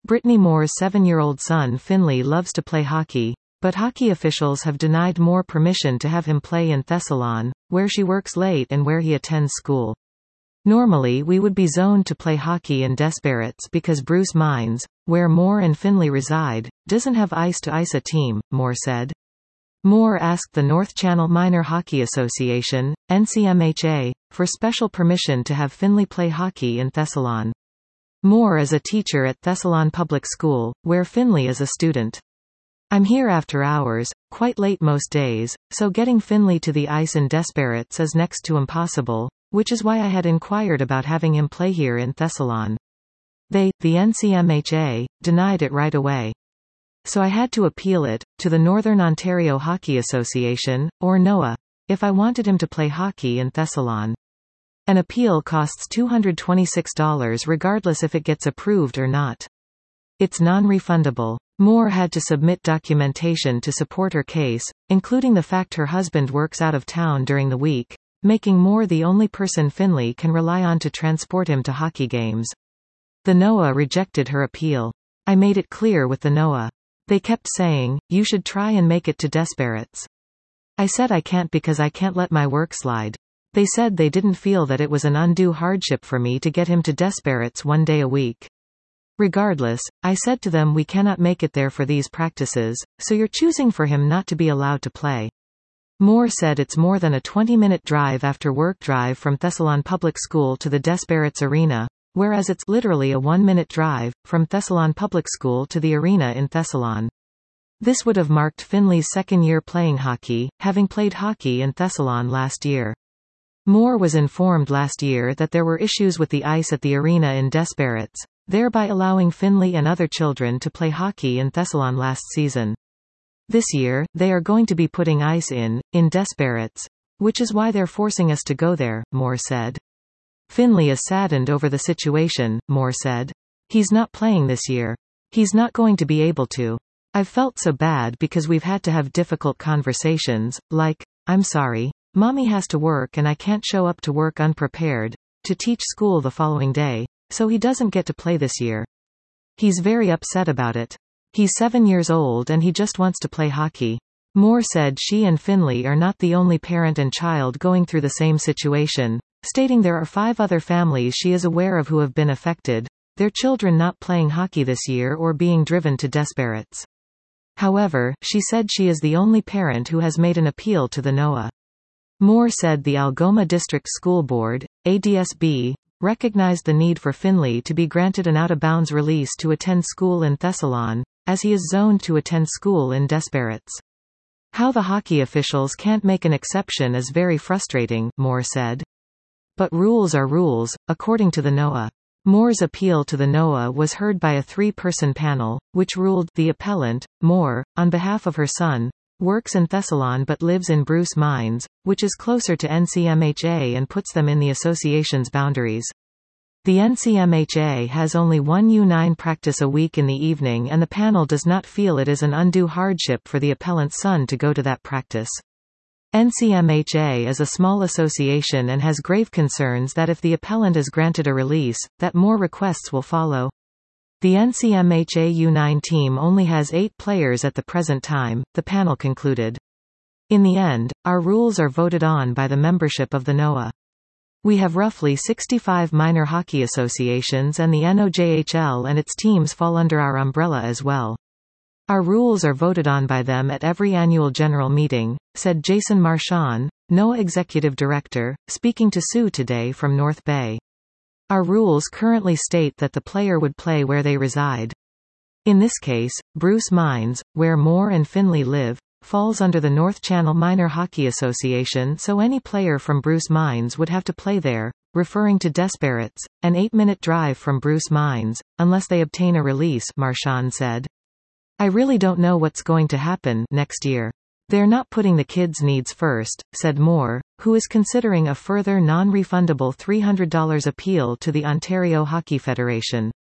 Brittany Moore's 7-year-old son Finley loves to play hockey, but hockey officials have denied Moore permission to have him play in Thessalon, where she works late and where he attends school. Normally we would be zoned to play hockey in Desbarats because Bruce Mines, where Moore and Finley reside, doesn't have ice to ice a team, Moore said. Moore asked the North Channel Minor Hockey Association, NCMHA, for special permission to have Finley play hockey in Thessalon. Moore is a teacher at Thessalon Public School, where Finley is a student. I'm here after hours, quite late most days, so getting Finley to the ice in Desbarats is next to impossible, which is why I had inquired about having him play here in Thessalon. They, the NCMHA, denied it right away. So I had to appeal it, to the Northern Ontario Hockey Association, or NOAA, if I wanted him to play hockey in Thessalon. An appeal costs $226 regardless if it gets approved or not. It's non-refundable. Moore had to submit documentation to support her case, including the fact her husband works out of town during the week, making Moore the only person Finley can rely on to transport him to hockey games. The NOAA rejected her appeal. I made it clear with the NOAA. They kept saying, you should try and make it to Desbarats. I said I can't because I can't let my work slide. They said they didn't feel that it was an undue hardship for me to get him to Desbarats one day a week. Regardless, I said to them we cannot make it there for these practices, so you're choosing for him not to be allowed to play. Moore said it's more than a 20-minute drive after work drive from Thessalon Public School to the Desbarats Arena, whereas it's literally a 1-minute drive from Thessalon Public School to the arena in Thessalon. This would have marked Finley's second year playing hockey, having played hockey in Thessalon last year. Moore was informed last year that there were issues with the ice at the arena in Desbarats, thereby allowing Finley and other children to play hockey in Thessalon last season. This year, they are going to be putting ice in Desbarats, which is why they're forcing us to go there, Moore said. Finley is saddened over the situation, Moore said. He's not playing this year. He's not going to be able to. I've felt so bad because we've had to have difficult conversations, like, I'm sorry, Mommy has to work and I can't show up to work unprepared, to teach school the following day, so he doesn't get to play this year. He's very upset about it. He's 7 years old and he just wants to play hockey. Moore said she and Finley are not the only parent and child going through the same situation, stating there are 5 other families she is aware of who have been affected, their children not playing hockey this year or being driven to Desbarats. However, she said she is the only parent who has made an appeal to the NOAA. Moore said the Algoma District School Board, ADSB, recognized the need for Finley to be granted an out-of-bounds release to attend school in Thessalon, as he is zoned to attend school in Desbarats. How the hockey officials can't make an exception is very frustrating, Moore said. But rules are rules, according to the NOAA. Moore's appeal to the NOAA was heard by a 3-person panel, which ruled the appellant, Moore, on behalf of her son, works in Thessalon but lives in Bruce Mines, which is closer to NCMHA and puts them in the association's boundaries. The NCMHA has only one U9 practice a week in the evening and the panel does not feel it is an undue hardship for the appellant's son to go to that practice. NCMHA is a small association and has grave concerns that if the appellant is granted a release, that more requests will follow. The NCMHA U9 team only has 8 players at the present time, the panel concluded. In the end, our rules are voted on by the membership of the NOAA. We have roughly 65 minor hockey associations and the NOJHL and its teams fall under our umbrella as well. Our rules are voted on by them at every annual general meeting, said Jason Marchand, NOAA Executive Director, speaking to Sue today from North Bay. Our rules currently state that the player would play where they reside. In this case, Bruce Mines, where Moore and Finley live, falls under the North Channel Minor Hockey Association, so any player from Bruce Mines would have to play there, referring to Desbarats, an 8-minute drive from Bruce Mines, unless they obtain a release, Marchand said. I really don't know what's going to happen next year. They're not putting the kids' needs first, said Moore, who is considering a further non-refundable $300 appeal to the Ontario Hockey Federation.